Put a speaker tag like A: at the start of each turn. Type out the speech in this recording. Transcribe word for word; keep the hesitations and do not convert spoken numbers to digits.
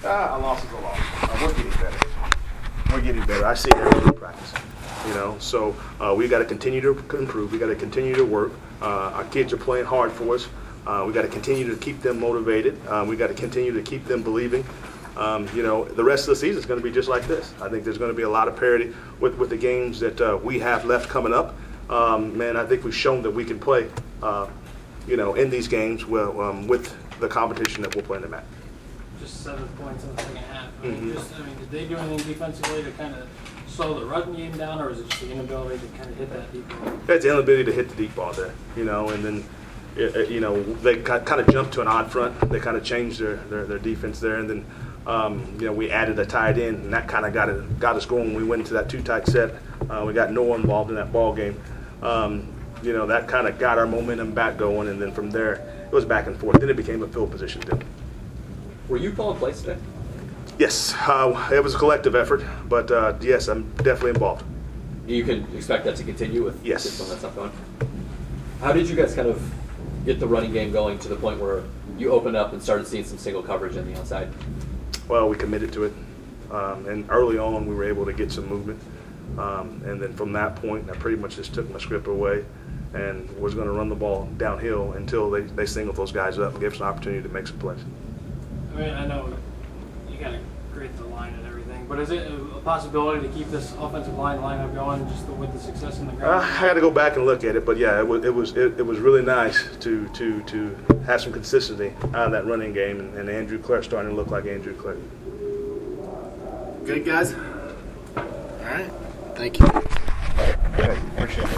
A: Ah, a loss is a loss. Uh, we're getting better. We're getting better. I see it every day in practice. You know, so uh, we got to continue to improve. We got to continue to work. Uh, our kids are playing hard for us. Uh, we got to continue to keep them motivated. Um, we got to continue to keep them believing. Um, you know, the rest of the season is going to be just like this. I think there's going to be a lot of parity with, with the games that uh, we have left coming up. Um, man, I think we've shown that we can play, uh, you know, in these games well, um, with the competition that we're playing them at.
B: Just seven points in the second half. I mean,
A: Mm-hmm.
B: just, I mean, did they do anything defensively to kind of slow the run game down, or is it just the inability to kind of hit that deep ball?
A: It's the inability to hit the deep ball there, you know, and then, you know, they kind of jumped to an odd front. They kind of changed their, their, their defense there, and then, um, you know, we added a tight end, and that kind of got it, got us going. We went into that two-tight set. Uh, we got Noah involved in that ball game. Um, you know, that kind of got our momentum back going, and then from there, it was back and forth. Then it became a field position deal.
C: Were you calling plays today?
A: Yes, uh, it was a collective effort, but uh, yes, I'm definitely involved.
C: You can expect that to continue with
A: Yes.
C: some of that stuff going. How did you guys kind of get the running game going to the point where you opened up and started seeing some single coverage on the outside?
A: Well, we committed to it, um, and early on we were able to get some movement, um, and then from that point, I pretty much just took my script away and was going to run the ball downhill until they, they singled those guys up and gave us an opportunity to make some plays.
B: I mean, I know you got to create the line and everything, but is it a possibility to keep this offensive line lineup going just with the success in the
A: Uh,
B: ground?
A: I got to go back and look at it, but yeah, it was it was it, it was really nice to to to have some consistency out of that running game, and, and Andrew Clark starting to look like Andrew Clark.
D: Good, guys? All right. Thank you.
A: Okay, appreciate it.